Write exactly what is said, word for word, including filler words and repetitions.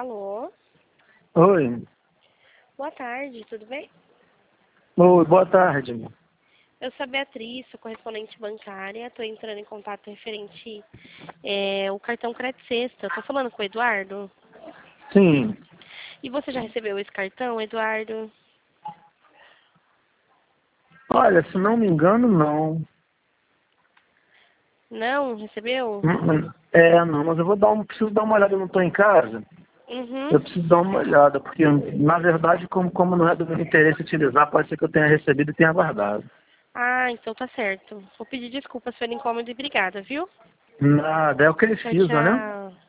Alô? Oi. Boa tarde, tudo bem? Oi, boa tarde. Eu sou a Beatriz, sou correspondente bancária, estou entrando em contato referente é, o cartão Crédito Sexta. Estou falando com o Eduardo? Sim. E você já recebeu esse cartão, Eduardo? Olha, se não me engano, não. Não, recebeu? Hum, hum. É, não, mas eu vou dar um, preciso dar uma olhada, eu não estou em casa. Uhum. Eu preciso dar uma olhada, porque, na verdade, como, como não é do meu interesse utilizar, pode ser que eu tenha recebido e tenha guardado. Ah, então tá certo. Vou pedir desculpas pelo incômodo e obrigada, viu? Nada, é o que eles Tchau, precisam, né? tchau.